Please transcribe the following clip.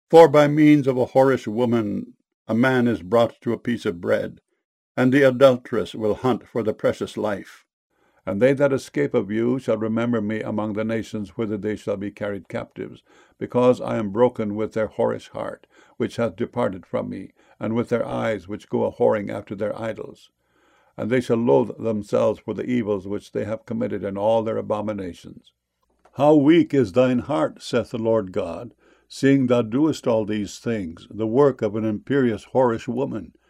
For by means of a whorish woman a man is brought to a piece of bread, and the adulteress will hunt for the precious life. And they that escape of you shall remember me among the nations whither they shall be carried captives, because I am broken with their whorish heart, which hath departed from me, and with their eyes which go a-whoring after their idols. And they shall loathe themselves for the evils which they have committed in all their abominations. How weak is thine heart, saith the Lord God, seeing thou doest all these things, the work of an imperious whorish woman.